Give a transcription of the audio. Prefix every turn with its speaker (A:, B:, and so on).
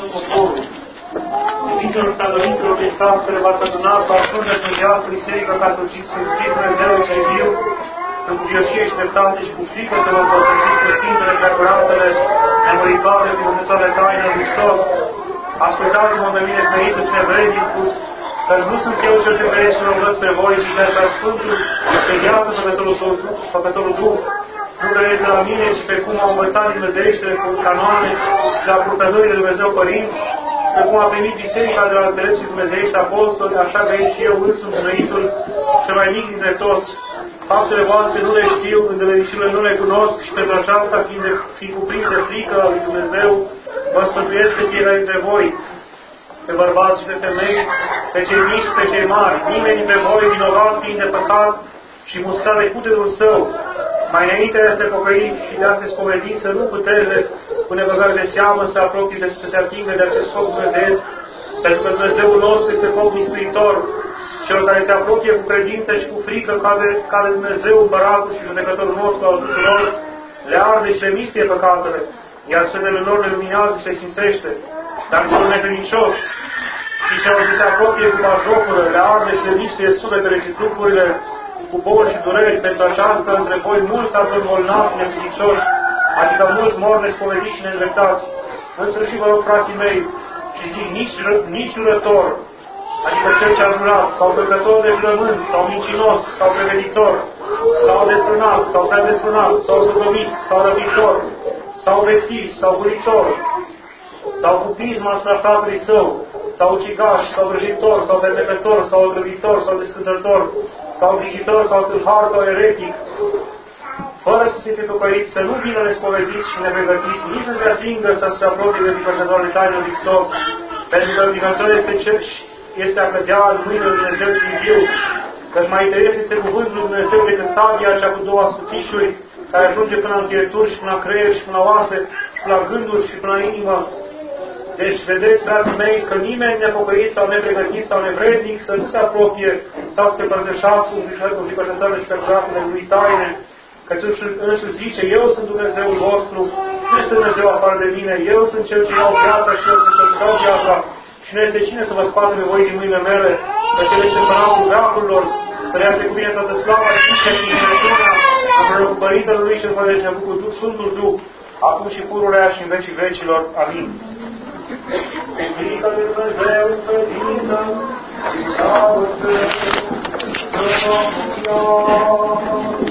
A: tot poporul. Iubiților stădăriților din stat, care v-ați adunat, vă ascultă Dumnezească Biserică ca să fiți Dumnezeu cel viu, în cuvioșie și dreptate și cu frică să vă împărtășiți cu Sfintele Preacurantele, nemuritoare și Dumnezeoare taină Hristos. Ascultați-mă pe mine smerit și nevrednic, că nu sunt eu cel ce vreți să rugăți pe voi, ci de la Sfântul, pe viață Făcătorul Duh. Nu credeți de la mine, ci pe cum au învățat Dumnezeiește cu canoane și la purtătorii de Dumnezeu Părinți, pe cum a primit Biserica de la înțelepții Dumnezeiești Apostoli, așa că și eu însumi Dumnezeitul cel mai mic dintre toți. Faptele voastre nu le știu, îndeleniciunile nu le cunosc și pentru aceasta, fiind cuprins de frică a lui Dumnezeu, vă sfătuiesc pe fiecare dintre voi, pe bărbați și pe femei, pe cei mici și pe cei mari, nimeni dintre voi vinovat fiind de păcat și muscat de cugetul său, mai înainte de a se pocăi și de a se spovedi, să nu puteze cu nebăgare de seamă să apropie de să se atingă de acest foc dumnezeiesc, pentru că Dumnezeul nostru este foc mistuitor. Celor care se apropie cu credință și cu frică ca de Dumnezeu, Împăratul și Judecătorul nostru al tuturor, le arde și le mistie păcatele, iar sfântele lor le luminează și le sfințește. Dar celor necredincioși și celor ce se apropie cu bajocură, le arde și le mistie sufletele și trupurile cu boli și dureri. Pentru aceasta, între voi mulți au fost bolnavi și necredincioși, adică mulți mor nespovediți și neîndreptați. În sfârșit, vă rog, frații mei, și zic, nici jurător, adică cel ce a jurat, sau călcător de jurământ, sau mincinos, sau preveditor, sau desfrânat, sau prea desfrânat, sau zădovit, sau răbitor, sau vețiv, sau guritor, sau cu pisma asupra fratului său, sau ucigaș, sau vrăjitor, sau fermecător, sau otrăvitor, sau descântător, sau vigitor, sau tâlhar, sau eretic, fără să se fie pocăit, să nu vină nespovediți și nepregătiți, nici să se atingă să se apropie de depărtătorul taină lui Hristos, pentru că depărtătorul este cel este a cădea în mâinile lui Dumnezeu din viu, căci mai interes este cuvântul lui Dumnezeu decât sabia cea cu două ascuțișuri, care ajunge până la încheieturi și până la creier și până la oase, și până la gânduri și până la inimă. Deci, vedeți, frații mei, că nimeni nepocăit sau nepregătit sau nevrednic să nu se apropie sau să se părtășească cu învipășătorile și precuratele lui taine, căci însuși zice, eu sunt Dumnezeul vostru, nu este Dumnezeu afară de mine, eu sunt Cel ce iau viața și eu sunt Cel ce dau viața. Și nu este cine să vă scoate pe voi din mâinile mele, că Cel este Împăratul veacurilor, să le cu bine toată slava și înțelepciunea, împreună cu Părintele Lui și împreună ce a făcut Duh, Sfântul Duh, acum și pururea și în vecii vecilor. Amin. Frică de Dumnezeu, credință, și slavă să